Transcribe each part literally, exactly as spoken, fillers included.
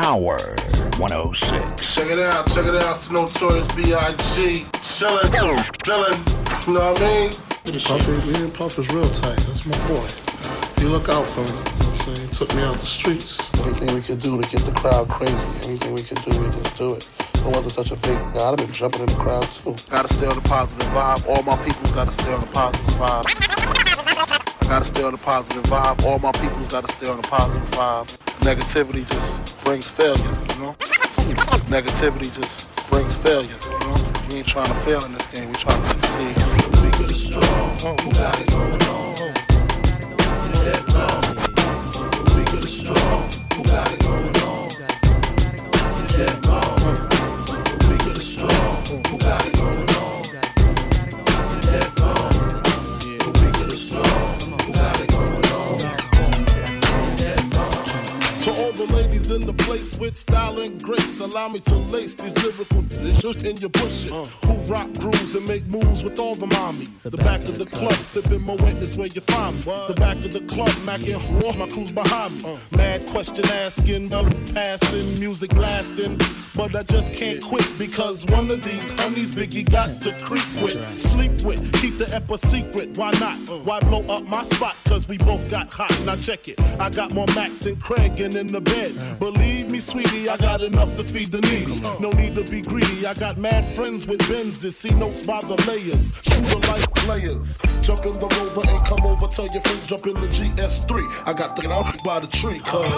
Power one oh six. Check it out, check it out. It's the Notorious B I G Chillin', chillin', you know what I mean? Puffy, me and Puff is real tight. That's my boy. You look out for him. You know what I'm saying? He took me out the streets. Anything we could do to get the crowd crazy. Anything we could do, we just do it. If it wasn't such a big guy, I'd have been jumping in the crowd too. Gotta stay on the positive vibe. All my people's gotta stay on the positive vibe. I gotta stay on the positive vibe. All my people's gotta stay on the positive vibe. Negativity just brings failure, you know? Negativity just brings failure, you know? We ain't trying to fail in this game, we trying to succeed. We good is strong, who got it going on? You that long. We good is strong, who got it going on? You that long. We good is strong, who got it going on? You that long. We good is strong, who got it going on? You that long. To all the ladies in the place with style and grace, allow me to lace these lyrical dishes in your bushes. Uh. Who rock grooves and make moves with all the mommies. The, the back, back of the club, sipping Moet is where you find me. What? The back of the club, macking war, my crew's behind me. Uh. Mad question asking, passing, music lasting. But I just can't quit because one of these honeys Biggie got to creep with, right. Sleep with, keep the ep a secret. Why not? Uh. Why blow up my spot? Cause we both got hot. Now check it. I got more Mac than Craig and in the bed. Uh. Believe me, sweetie, I got enough to feed the needy. Uh. No need to be greedy. I got mad friends with Benzes. See notes by the layers. Shooter like players. Jump in the Rover and come over. Tell your friends jump in the G S three. I got the out by the tree. Cause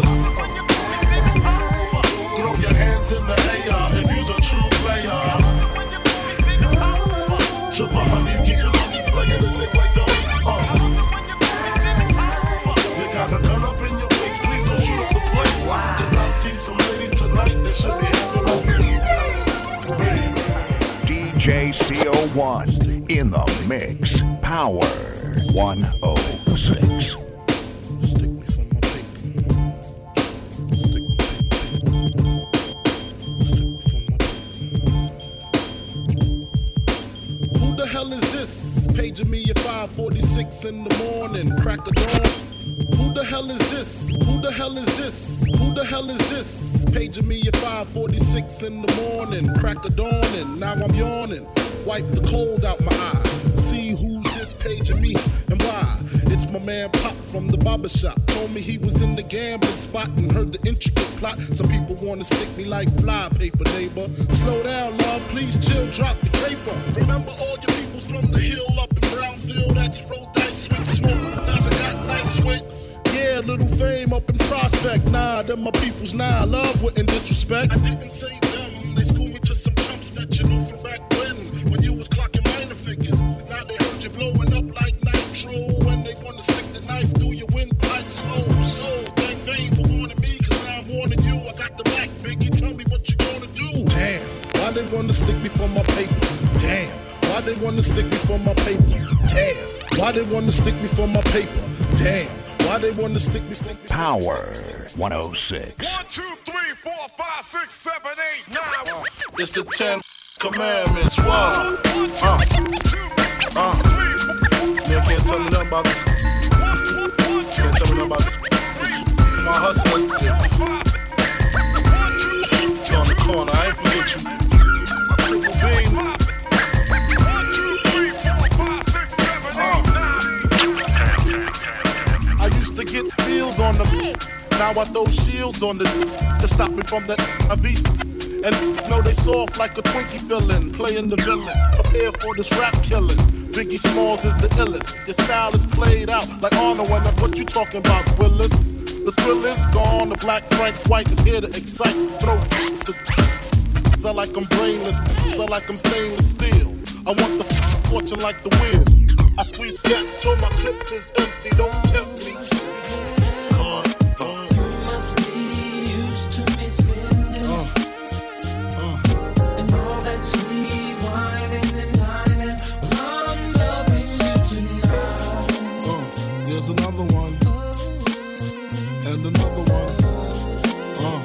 throw your hands in the air if you's a true player. To the honeys, keep it on you playing and live like dummies. Uh. You got a gun up in your waist, please don't shoot up the place. Cause I see some ladies tonight that should be having a D J C O one in the mix. Power one oh six. Paging me at five forty-six in the morning, crack of dawn. Who the hell is this? Who the hell is this? Who the hell is this? Paging me at five forty-six in the morning, crack of dawn, and now I'm yawning. Wipe the cold out my eye. See who's this paging me and why? It's my man Pop from the barber shop. Told me he was in the gambling spot and heard the intricate plot. Some people wanna stick me like fly paper, neighbor. Slow down, love, please chill, drop the caper. Remember all your peoples from the hill up in Brownsville that you roll dice with, smoke. That's I got nice with. Yeah, little fame up in Prospect. Nah, them my peoples. Nah, love wouldn't disrespect. I didn't say them. They schooled me to some chumps that you knew from back when, when you was clocking minor figures. Now they heard you blowing up like nitro. When they wanna stick the knife through your windpipe slow. So, thank fame for warning me, cause now I'm warning you. I got the back, Biggie, tell me what you gonna do. Damn, why they wanna stick me for my paper? Damn, why they wanna stick me for my paper? Damn, why they wanna stick me for my paper? Damn, why they wanna stick me, stick me, stick me. Power one oh six. One, two, three, four, five, six, seven, eight, nine. It's the ten commandments. Wow. Uh. Uh. You can't tell me nothing about this. Can't tell me nothing about this. My hustling. It's on the corner. I ain't forget you. Triple beam. I used to get feels on the beat. Now I throw shields on the to stop me from the I V. And know they soft like a Twinkie villain, playing the villain. Prepare for this rap killing. Biggie Smalls is the illest. Your style is played out like Arnold. When I what you talking about, Willis? The thrill is gone. The black Frank White is here to excite. Throw the I like I'm brainless. I like I'm stainless steel. I want the fortune like the wheel. I squeeze cats till my clips is empty. Don't tempt me. Uh, uh. You must be used to me spending uh, uh. and all that sweet whining and dining. I'm loving you tonight. Uh, there's another one and another one. Uh,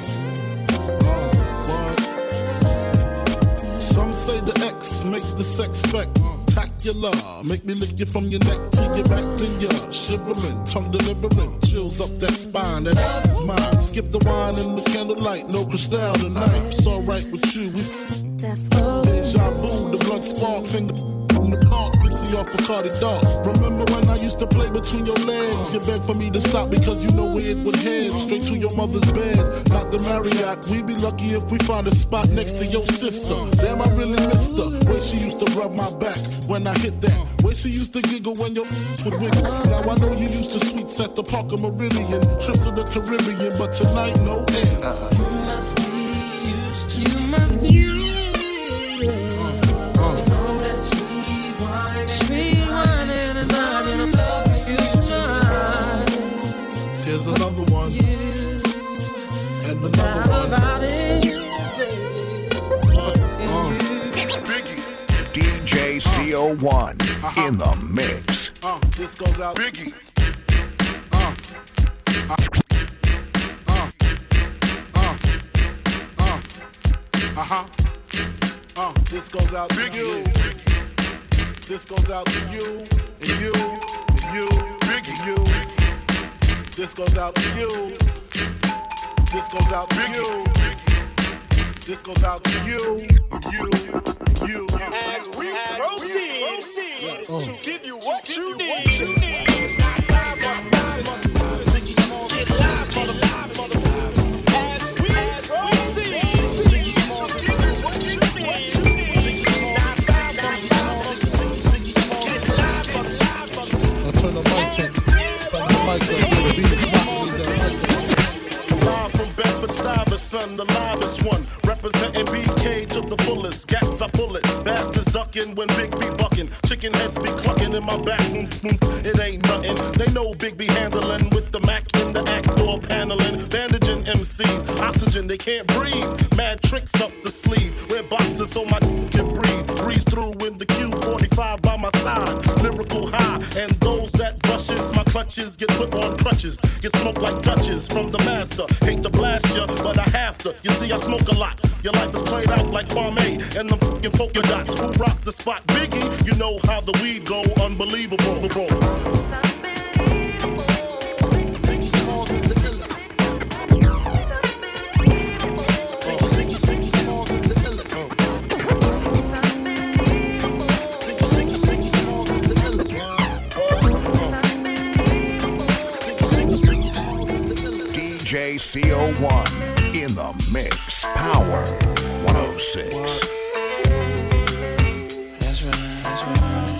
uh, what? Some say the X make the sex spec. Uh, tack spectacular. Make me lick you from your neck to your back, then you're shivering, tongue delivering, chills up that spine. That is mine. Skip the wine and the candlelight, no crystal tonight. It's alright with you. We deja vu, the blood spark, finger from the park, pissy off Bacardi Dark. Remember when I used to play between your legs? You begged for me to stop because you know where it would head. Straight to your mother's bed, not the Marriott. We'd be lucky if we find a spot next to your sister. Damn, I really missed her. Way she used to rub my back when I hit that. Way she used to giggle when your would wiggle. Now I know you used to sweets at the Parker Meridian, trips to the Caribbean, but tonight no ends. You must be used to, you must be used. Here's another one, and another one. D J C O one uh-huh. in the mix. Uh, this goes out, Biggie. Uh, uh, uh, uh, uh, uh-huh. Uh, this goes out to you. This goes out to you, and you, and you, Biggie, and you. This goes out to you. This goes out to you. This goes out to you, you, you. As we proceed, proceed uh, to give you what you you need. You need. Get live, mother. As we proceed to give you what you need. Now turn the mics up. Turn the mics up. The beat is hot. Live from Bedford-Stuyvesant, the livest one. Representing B K to the fullest. Gats, I pull it. Bastards ducking when Big B bucking. Chicken heads be clucking in my back. It ain't nothing. They know Big B handling with the Mac in the act door paneling. Bandaging M Cs. Oxygen, they can't breathe. Mad tricks up the sleeve. Wear boxes so my can breathe. Breeze through in the Q forty-five by my side. Lyrical high. And those that brushes my clutches get put on crutches. Get smoked like Dutches from the master. Hate to blast ya, but I have to. You see, I smoke a lot. Your life is played out like Kwame and the fucking polka dots. Who rock the spot? Biggie, you know how the weed go. Unbelievable. Biggie Smalls is the illest. Biggie Smalls is the illest. Biggie Smalls is the illest. D J C O one in the mix. Power one oh six. That's right, that's right.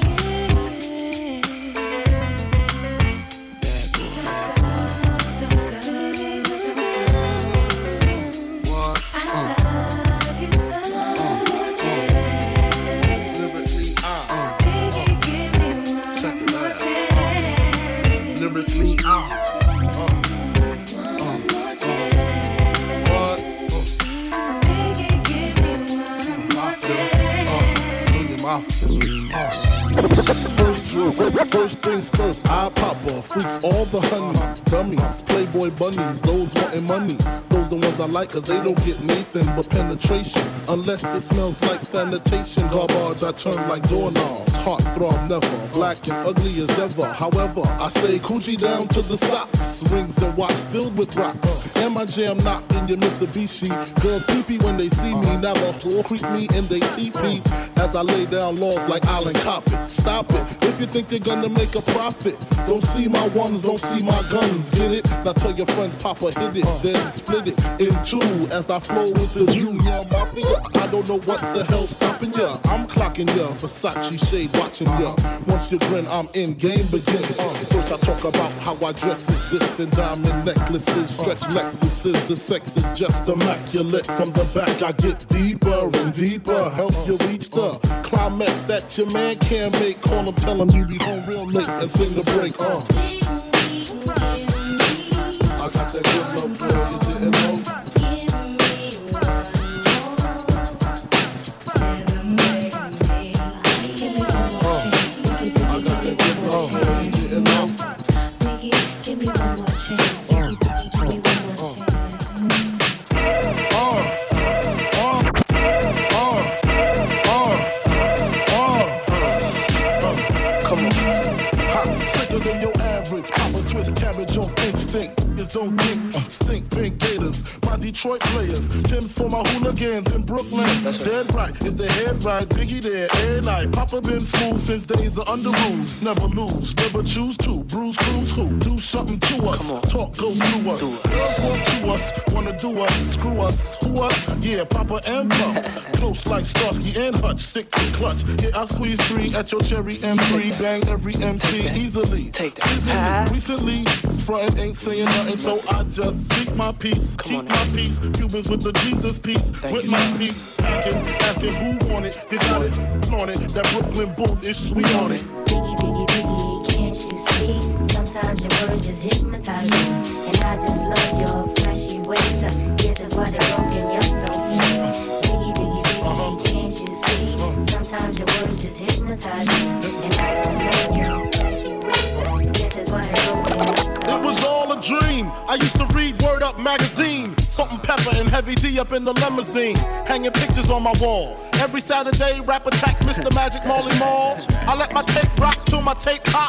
Bad boy. What? Uh. Lyrically, uh, uh, check it out. Uh, lyrically, uh. First, first things first, I pop off, freaks all the honeys, dummies, playboy bunnies, those wanting money. Those the ones I like cause they don't get Nathan but penetration. Unless it smells like sanitation, garbage I turn like doorknobs. Heart throb never, black and ugly as ever. However, I stay Coochie down to the socks. Rings and watch filled with rocks. And my jam knocked in your Mitsubishi. Girls peepee when they see me, never will creep me in they teepee. As I lay down laws like Island Coppet. Stop it, if you think they're gonna make a profit. Don't see my ones, don't see my guns, get it? Now tell your friends Papa hit it, then split it in two. As I flow with the Junior Mafia, I don't know what the hell's stopping ya. I'm clocking ya, Versace shade watching ya. Once you grin, I'm in, game begins. Uh, first I talk about how I dress is this and diamond necklaces, stretch Lexuses. The sex is just immaculate. From the back I get deeper and deeper, help you reach the climax that your man can't make. Call him, tell him you be home real late and sing the break. Uh. I got that good love, girl, you didn't know. haters don't think, uh, stink pink gators. My Detroit players, Tim's for my hooligans in Brooklyn. Dead right, if they head right, Biggie there, every night. Papa been smooth since days of under rules. Never lose, never choose to. Bruise, cruise, who? Do something to us. Talk, go through us. Girls want to us, wanna do us, screw us, who us? Yeah, Papa and Pump. Close like Starsky and Hutch, stick to clutch. Yeah, I squeeze three at your cherry M three. Bang every M C easily. Easily. Recently, frontin' ain't saying nothing, so I just speak my peace. Keep my peace. Cubans with the Jesus peace. With my peace. Packing, asking who want it. You got it, flaunt it. That Brooklyn boom is sweet on it. Biggie, biggie, biggie, can't you see? Sometimes your words just hypnotize me. And I just love your flashy ways. I guess that's why they're broken, you're so mean. Biggie, biggie, biggie, can't you see? Sometimes your words just hypnotize me. And I just love your flashy ways. I guess that's why they're broken, you're so mean. It was all a dream. I used to read Word Up magazine. Salt and Pepper and Heavy D up in the limousine. Hanging pictures on my wall. Every Saturday, rap attack Mister Magic Marley Marl. I let my tape rock till my tape pop.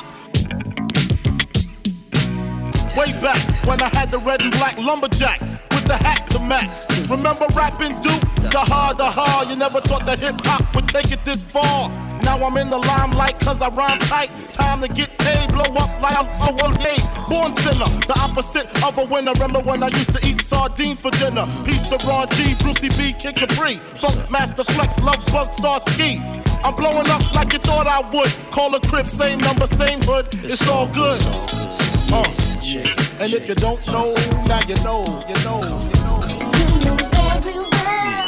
Way back when I had the red and black lumberjack with the hat to match. Remember rapping Duke? The hard, the hard. You never thought that hip hop would take it this far. Now I'm in the limelight cause I rhyme tight. Time to get paid, blow up like I'm a day. Born sinner, the opposite of a winner. Remember when I used to eat sardines for dinner? Peace to Ron G, Brucey B, Kid Capri. Funk Master Flex, Love Bug, Star Ski. I'm blowing up like you thought I would. Call a crib, same number, same hood. It's all good. Uh. And if you don't know, now you know, you know, you know. You know very well.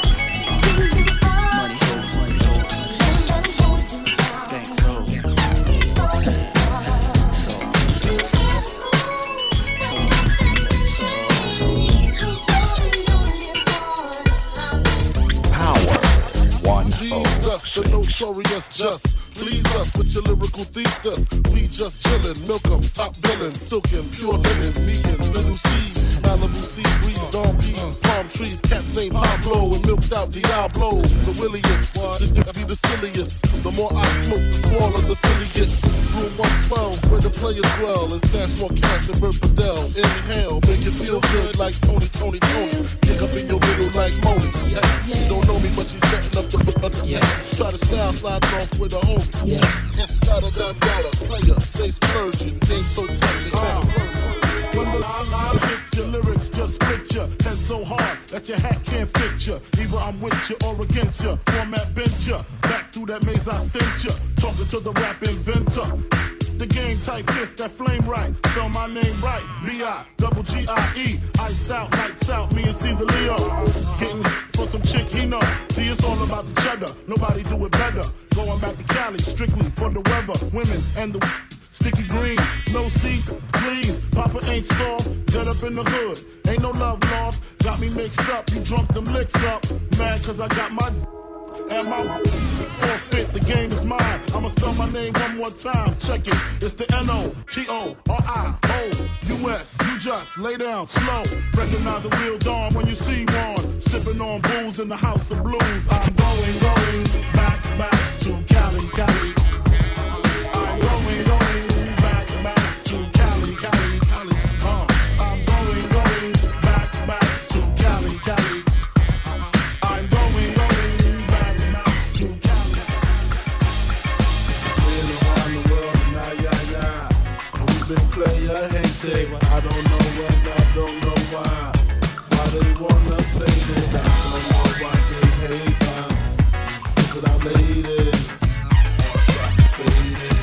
The notorious just please us with your lyrical thesis. We just chillin', milk 'em, top billin', silkin', pure linen, me and little C's, Malibu sea breeze, dawn peas, palm trees, cats named Pablo and milked out Diablo. The williest, this nigga be the silliest. The more I smoke, the smaller the silly gets. Room one twelve, where the players dwell, and stash more cash than Bert Fidel. Inhale, make you feel good like Tony, Tony, Tony. Kick up in your middle like Moni. Yeah, she don't know me, but she's setting up the uh, yeah. Try to style slide off with a home. Yeah. It's got a gun, got a player, stay splurging, game so tight, they uh. When the line hits your lyrics, just fit ya. Head so hard that your hat can't fit ya. Either I'm with ya or against ya. Format bent ya. Back through that maze I sent ya. Talking to the rap inventor. The game type fifth, that flame right. Spell my name right. B I double G I E. Iced out, lights out, me and Caesar Leo. Getting for some chick he know. See, it's all about the cheddar. Nobody do it better. Going back to Cali, strictly for the weather. Women and the sticky green. No seat, please. Papa ain't soft. Get up in the hood. Ain't no love lost. Got me mixed up. You drunk them licks up. Mad cause I got my and my forfeit, the game is mine. I'ma spell my name one more time. Check it. It's the N O T O R I O U S. You just lay down slow. Recognize the real dawn when you see one. Sipping on booze in the house of blues. I'm going, going back, back to Cali, Cali. I'm going, going back, back to Cali, Cali, Cali. Uh, I'm going, going back, back to Cali, Cali. I'm going, going back, back to Cali. Been around the world and now, yeah, yeah. And we've been player hated. I don't know when, I don't know why. Why they want us faded. I don't know why they hate us. Look at our ladies. Try to fade it.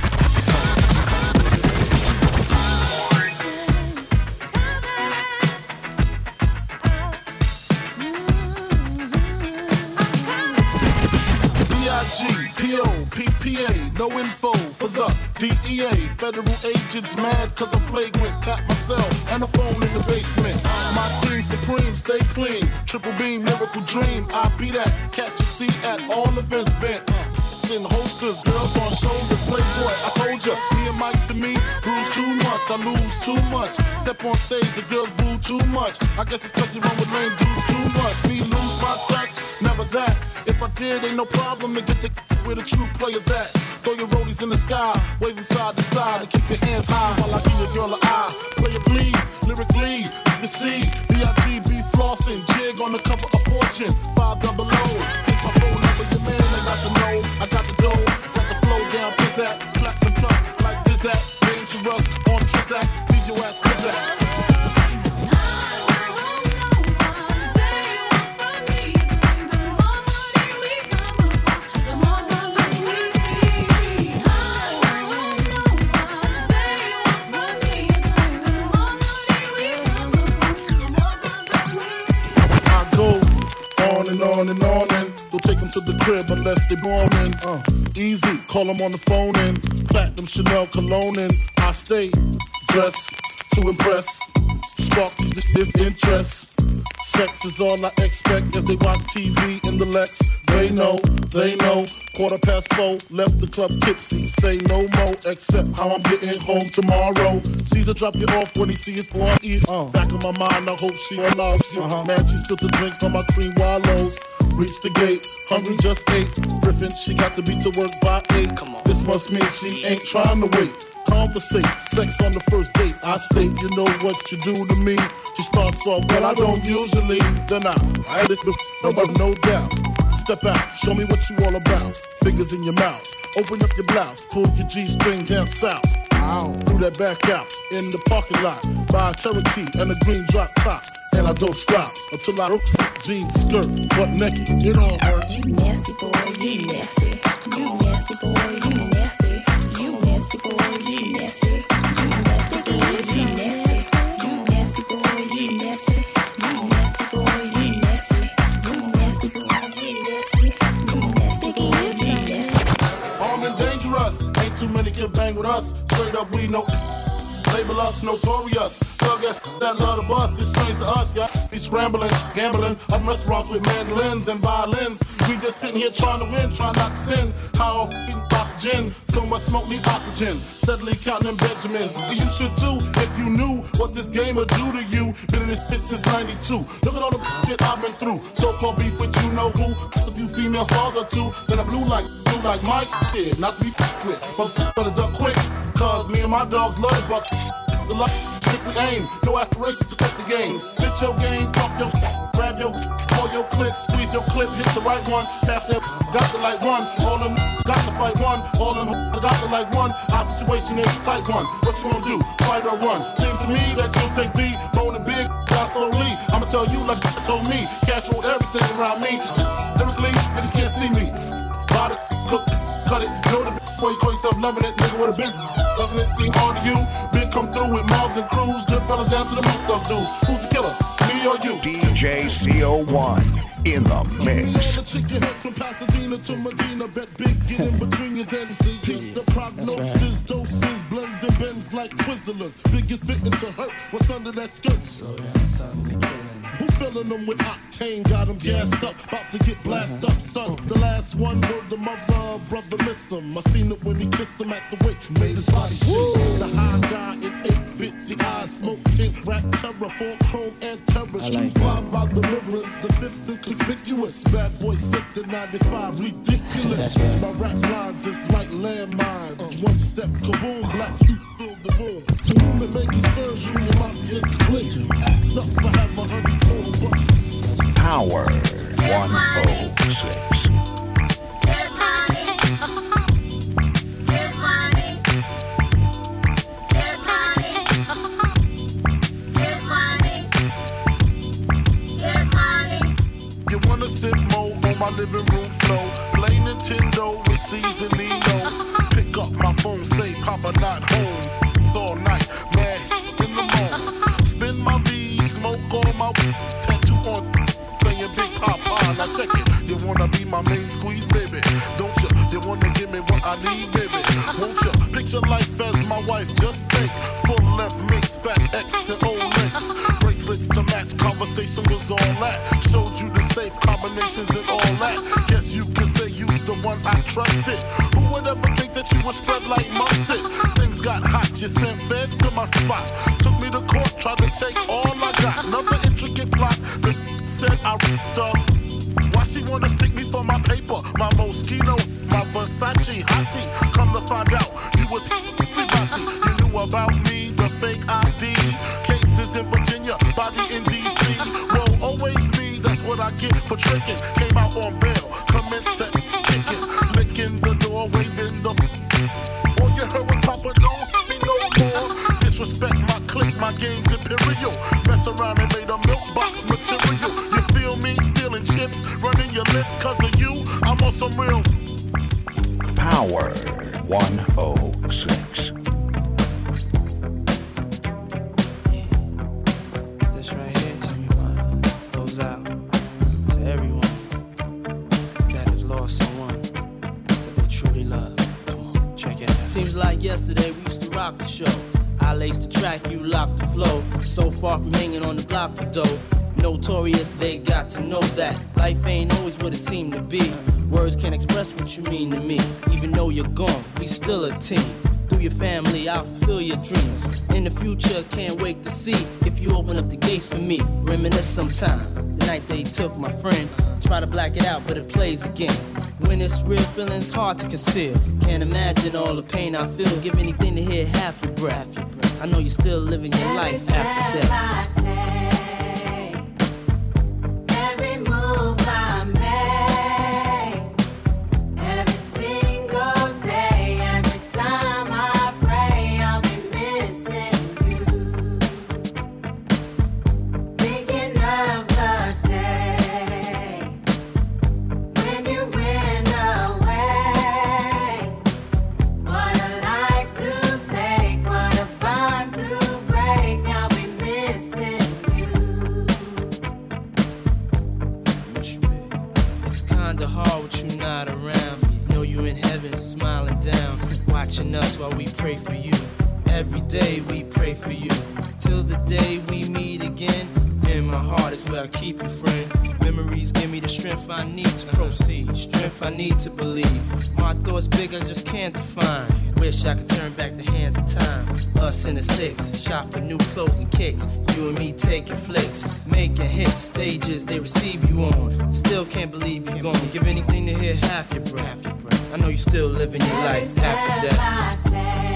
B I G, P O, P P A, no info for the D E A. Federal agents mad cause I'm flagrant. Tap myself and a phone in the basement. My team supreme, stay clean. Triple beam, miracle dream. I be that, catch a seat at all events bent. In holsters, girls on shoulders, playboy, I told ya, me and Mike to me, bruise too much, I lose too much. Step on stage, the girls boo too much. I guess it's cause you run with lame dudes too much. Me lose my touch, never that. If I did, ain't no problem to get the where the true players at. Throw your rollies in the sky, waving side to side, and keep your hands high while I give your girl an eye. Play it please, lyrically, you can see B I G B flossing, jig on the cover of Fortune, five double O. Hit my phone number, your man, I got the know, I got the dough, got the flow down, pizzazz, platinum plus, like Zizak, dangerous, on Trizak, leave your ass pizzazz. On and on and don't take them to the crib unless they born in. Uh, easy, call them on the phone and platinum Chanel cologne and I stay dressed to impress. Spark this interest. Sex is all I expect as they watch T V in the Lex. They know, they know. Quarter past four, left the club tipsy. Say no more, except how I'm getting home tomorrow. Caesar drop you off when he see it on E. Uh, back of my mind, I hope she on off. Uh-huh. Man, she spilled the drink on my cream wallows. Reach the gate, hungry just ate. Griffin, she got to be to work by eight. Come on. This must mean she ain't trying to wait. Conversate, sex on the first date. I state, you know what you do to me. She starts off, well, I don't usually. Then I, I had this before, no doubt. Step out, show me what you all about. Fingers in your mouth, open up your blouse, pull your G-string down south. Ow. Do that back out in the parking lot. Buy a Cherokee and a green drop top. And I don't stop until I hooks jeans, skirt, butt naked. Get on her. You nasty boy, you nasty. You nasty boy, you nasty. You nasty boy, you nasty. You nasty boy, you nasty. You nasty boy, you nasty. You nasty boy, you nasty. You nasty boy, you nasty. You nasty boy, you nasty. Armed and dangerous, ain't too many can bang with us. Straight up, we know. Label us notorious. Thug ass that love the bus. It's strange to us, yeah. Be scrambling, gambling. I'm restaurants with mandolins and violins. We just sitting here trying to win, trying not to sin. High off oxygen, so much smoke need oxygen. Steadily counting them Benjamins. You should too, if you knew what this game would do to you. Been in this shit since ninety-two. Look at all the shit I've been through. So-called beef with you know who. A few female stars or two. Then I'm blue like, blue like my shit. Not to be with, but better duck quick. Cause me and my dogs love the buck. The luck, strictly aim, no aspirations to quit the game. Spit your game, talk your grab your, pull your clip, squeeze your clip, hit the right one, pass that, got to like one. All them got to fight one, all them got to like one. Our situation is a tight one. What you gonna do? Fight or run? Seems to me that you'll take me, bone and big, die slowly. I'ma tell you like you told me, cash roll everything around me. Lyrically, niggas can't see me. Buy the cook, cut it, know the before you call yourself loving it, nigga with a bitch. Doesn't it seem hard to you? Big come through with mobs and crews, good fellas down to the milk of dude. Who's the killer? Me or you? D J C O one in the mix. Chick your head from Pasadena to Medina, bet big get in between you then see the prognosis, doses, blends and bends like Twizzlers. Biggest fitting to hurt, what's under that skirt? Who filling them with octane, got them gassed up, about to get blasted up, son. The last one word the mother, brother miss him. I seen it when he kissed him at the wake, made his body shake. The high guy in eight fifty eyes, smoke tint, rap terror, full chrome and terror. Street five by the rivers, the fifth is conspicuous. Bad boy slipped in ninety-five, ridiculous. Right. My rap lines is like landmines. Uh. One step, kaboom, black suit fill the room. To whom it may concern, you your mouth is click. Stuff I have my honey total bust. Power one oh six. Sip mo on my living room floor. Play Nintendo with Caesar Nino. Pick up my phone, say Papa not home. All night, mad in the morning. Spin my V, smoke all my tattoo on, saying Big Papa. Now check it. You wanna be my main squeeze, baby? Don't you? You wanna give me what I need, baby? Won't you? Picture life as my wife. Just think, full left mix, fat X and old links. Bracelets to match. Conversation was all that. Showed you the safe combinations and all that. Guess you could say you's the one I trusted. Who would ever think that you would spread like mustard? Things got hot, you sent feds to my spot. Took me to court, tried to take all I got. Another intricate plot that said I ripped up. Why she wanna stick me for my paper? My Moschino, my Versace hottie. Come about me, the fake I D. Cases in Virginia, body in D C. Well, always me, that's what I get for tricking. Came out on bail, commenced to kick it. Licking the door, waving the... All you heard was Papa, don't be no more. Disrespect my clique, my game's imperial. Mess around and made a milk box material. You feel me? Stealing chips, running your lips. Cause of you, I'm on some real... Power one oh six. This right here, tell me what goes out to everyone that has lost someone that they truly love. Come on, check it out. Seems like yesterday we used to rock the show. I laced the track, you locked the flow. So far from hanging on the block for dough. Notorious, they got to know that life ain't always what it seemed to be. Words can't express what you mean to me. Even though you're gone, we still a team. Through your family, I'll fulfill your dreams. In the future, can't wait to see if you open up the gates for me. Reminisce sometime. The night they took my friend. Try to black it out, but it plays again. When it's real, feeling's hard to conceal. Can't imagine all the pain I feel. Give anything to hear half your breath. I know you're still living your life after death. Us while we pray for you. Every day we pray for you. Till the day we meet again. In my heart is where I keep you, friend. Memories give me the strength I need to proceed. Strength I need to believe. My thoughts big, I just can't define. Wish I could turn back the hands of time. Us in the six, shop for new clothes and kicks. You and me taking flicks, making hits, stages they receive you on. Still can't believe you're gone. Give anything to hear half your breath. I know you still living your life after death.